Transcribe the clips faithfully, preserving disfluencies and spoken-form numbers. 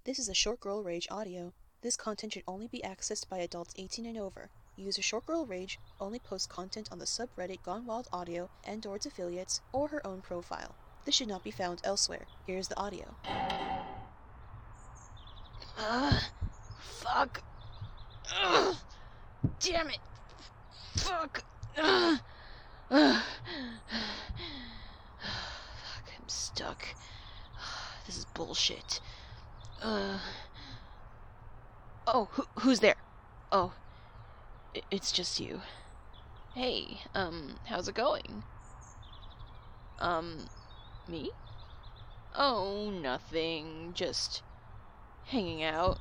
This is a Short Girl Rage audio. This content should only be accessed by adults eighteen and over. User Short Girl Rage only posts content on the subreddit Gone Wild Audio and or its affiliates or her own profile. This should not be found elsewhere. Here's the audio. Ugh. Fuck. Ugh. Damn it. Fuck. Ugh. Ugh. Fuck, I'm stuck. This is bullshit. Uh. Oh, who, who's there? Oh, I- it's just you. Hey, um, how's it going? Um, me? Oh, nothing. Just hanging out.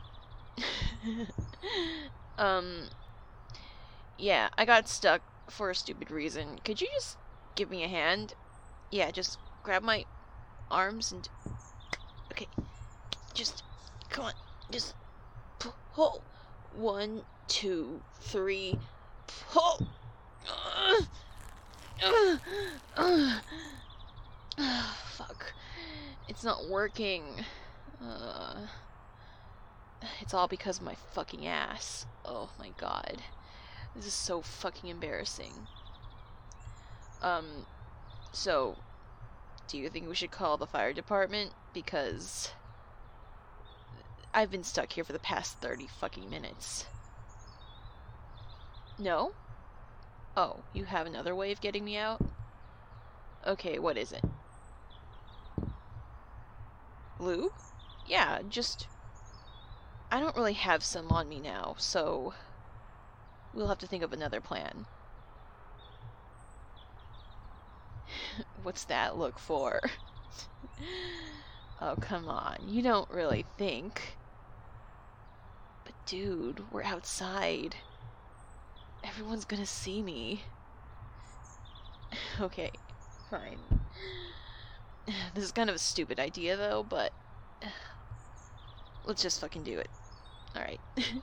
um, yeah, I got stuck for a stupid reason. Could you just give me a hand? Yeah, just grab my arms and... Okay, just, come on, just pull. One, two, three, pull. Uh, uh, uh, uh, fuck, it's not working. Uh, it's all because of my fucking ass. Oh my god, this is so fucking embarrassing. Um, so, do you think we should call the fire department? Because I've been stuck here for the past thirty fucking minutes. No? Oh, you have another way of getting me out? Okay, what is it? Lube? Yeah, just... I don't really have some on me now, so... we'll have to think of another plan. What's that look for? Oh, come on. You don't really think. But dude, we're outside. Everyone's gonna see me. Okay, fine. This is kind of a stupid idea though, but... let's just fucking do it. Alright.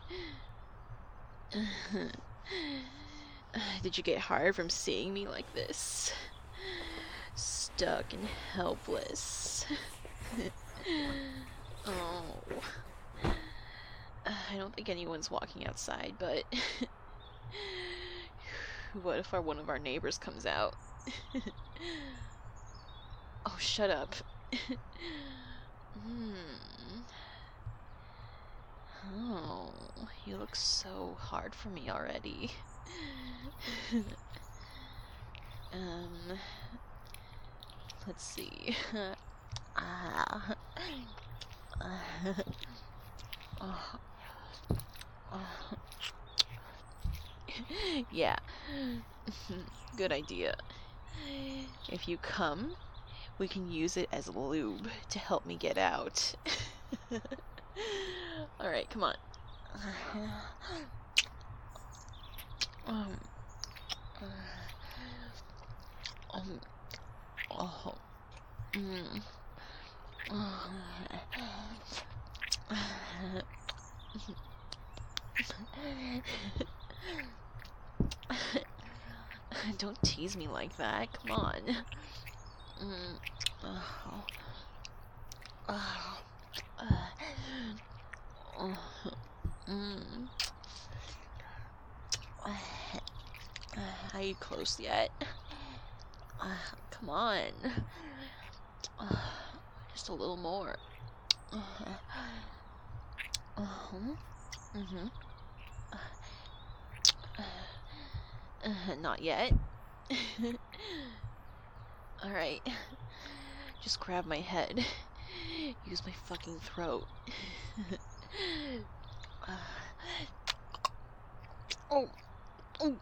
Did you get hard from seeing me like this? Stuck and helpless. Oh. I don't think anyone's walking outside, but... what if our one of our neighbors comes out? Oh, shut up. Hmm. Oh, you look so hard for me already. um... Let's see. Ah. Oh. Oh. Yeah. Good idea. If you come, we can use it as lube to help me get out. Alright, come on. Um. Um. Oh. Mm. Oh. Don't tease me like that. Come on. Mm. Oh. Oh. Oh. Mm. Are you close yet? Uh, come on. Uh, just a little more. Uh, uh-huh. Mm-hmm. Uh, uh, not yet. Alright. Just grab my head. Use my fucking throat. uh, oh. Oh.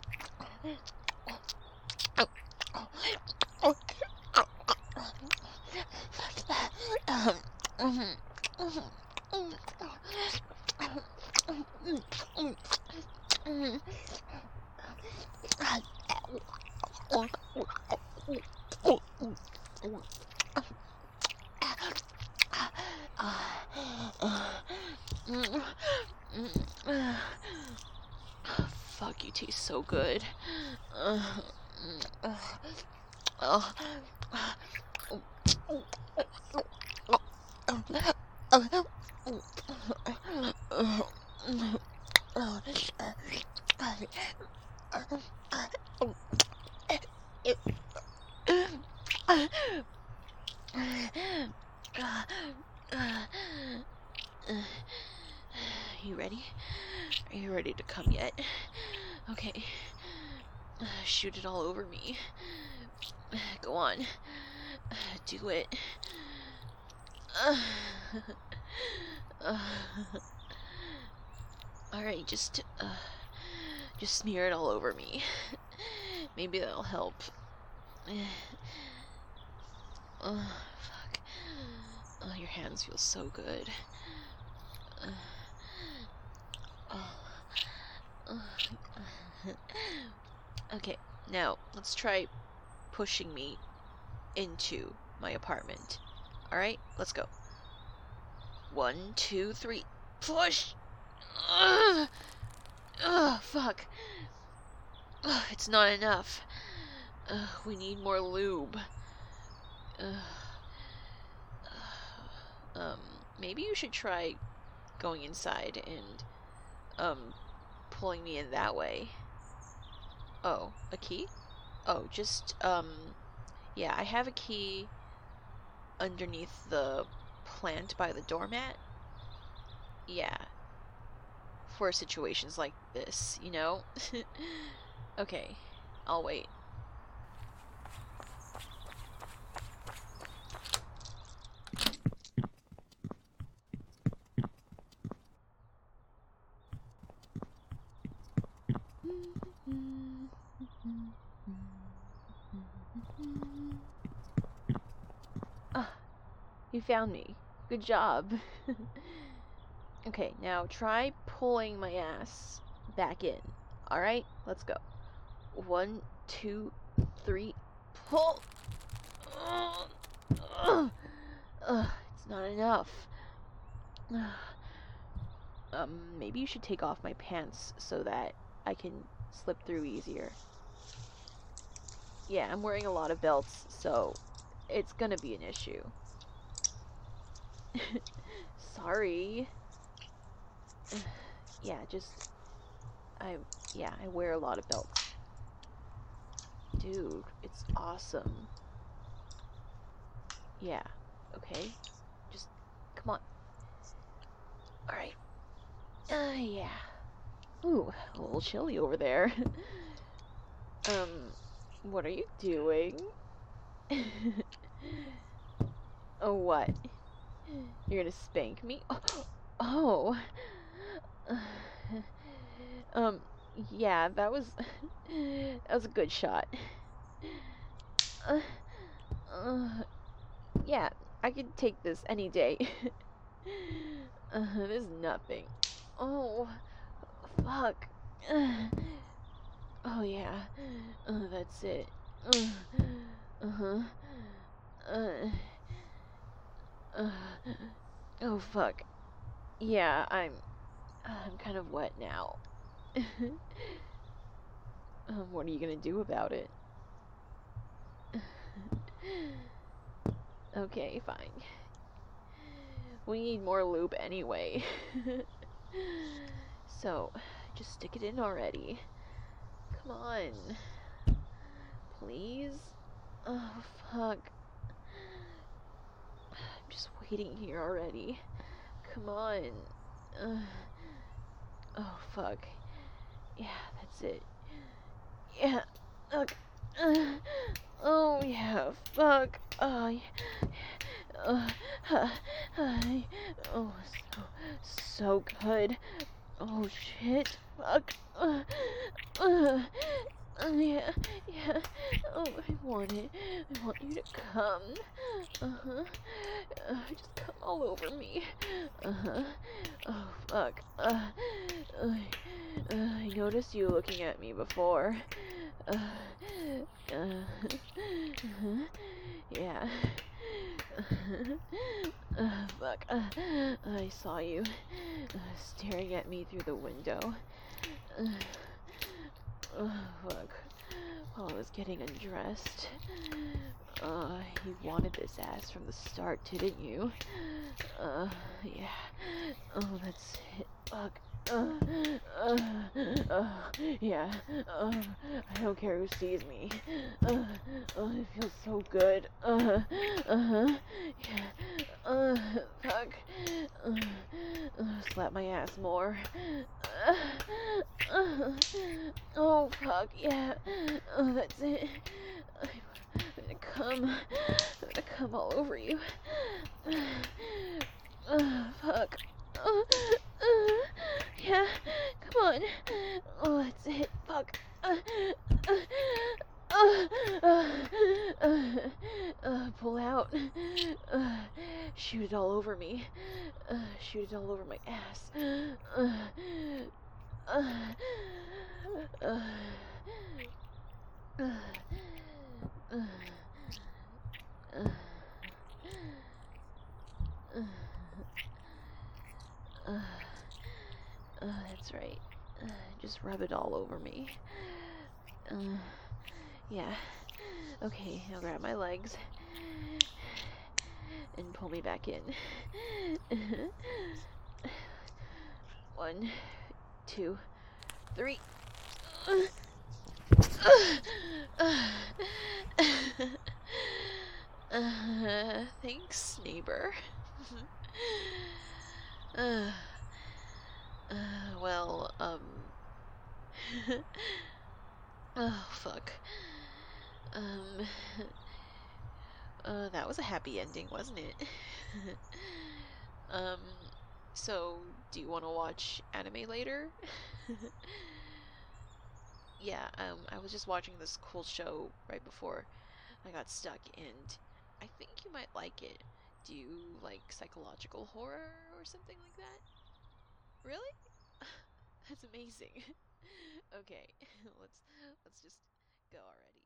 Oh. Oh. Fuck, you taste so good. Uh, uh, uh, uh, You ready? Are you ready to come yet? Okay. Shoot it all over me. Go on. Do it. Alright, just, uh, just smear it all over me. Maybe that'll help. Oh, fuck. Oh, your hands feel so good. Okay, now let's try pushing me into my apartment. Alright, let's go. One, two, three. Push! Ugh! Ugh, fuck. Ugh, it's not enough. Ugh, we need more lube. Ugh. Um, maybe you should try going inside and, um, pulling me in that way. Oh, a key? Oh, just, um, yeah, I have a key underneath the plant by the doormat. Yeah. For situations like this, you know? Okay, I'll wait. Ah, you found me. Good job. Okay, now try pulling my ass back in. Alright, let's go. One, two, three, pull! Ugh, ugh, ugh, it's not enough. Um, maybe you should take off my pants so that I can slip through easier. Yeah, I'm wearing a lot of belts, so it's gonna be an issue. Sorry. Yeah, just... I... Yeah, I wear a lot of belts. Dude, it's awesome. Yeah, okay. Just... Come on. Alright. Uh, yeah. Ooh, a little chilly over there. um, what are you doing? Oh, what? You're gonna spank me? Oh. um, yeah, that was... that was a good shot. Uh, uh, yeah, I could take this any day. uh, there's nothing. Oh, fuck. Uh, oh, yeah. Uh, that's it. Uh, uh-huh. Uh, uh, oh, fuck. Yeah, I'm... I'm kind of wet now. um, what are you gonna do about it? Okay, fine. We need more lube anyway. So, just stick it in already. Come on. Please? Oh, fuck. I'm just waiting here already. Come on. Uh, oh, fuck. Yeah, that's it. Yeah. Look. Uh, oh, yeah. Fuck. Oh, yeah. Uh, uh, uh, oh, so, so good. Oh, shit. Fuck. Uh, uh, uh, yeah, yeah. Oh, I want it. I want you to come. Uh-huh. Uh, just come all over me. Uh-huh. Oh, fuck. Uh, uh, uh, I noticed you looking at me before. Uh, uh, uh-huh. Yeah. Uh, fuck. Uh, I saw you uh, staring at me through the window. Uh, oh, fuck. While I was getting undressed. Uh, you wanted this ass from the start, didn't you? Uh, yeah. Oh, that's it. fuck. Uh, uh, uh, yeah, uh, I don't care who sees me. Uh, uh, it feels so good. Uh, uh-huh, yeah, uh, fuck. Uh, uh, slap my ass more. Uh, uh, oh, fuck, yeah. Oh, that's it. I'm, I'm gonna come. I'm gonna come all over you. Uh, fuck. Uh, uh, yeah, come on. Oh, that's it. Fuck. Uh, uh, uh, uh, uh, uh, pull out. Uh, shoot it all over me. Uh, shoot it all over my ass. Uh, uh, uh, uh, uh, uh, uh, uh, uh, that's right. Uh, just rub it all over me. Uh, yeah. Okay, now grab my legs and pull me back in. One, two, three. Uh, thanks, neighbor. uh, uh, well, um. Oh, fuck. Um. Uh, that was a happy ending, wasn't it? um. So, do you want to watch anime later? Yeah, um, I was just watching this cool show right before I got stuck, and I think you might like it. Do you like psychological horror or something like that? Really? That's amazing. Okay, let's let's just go already.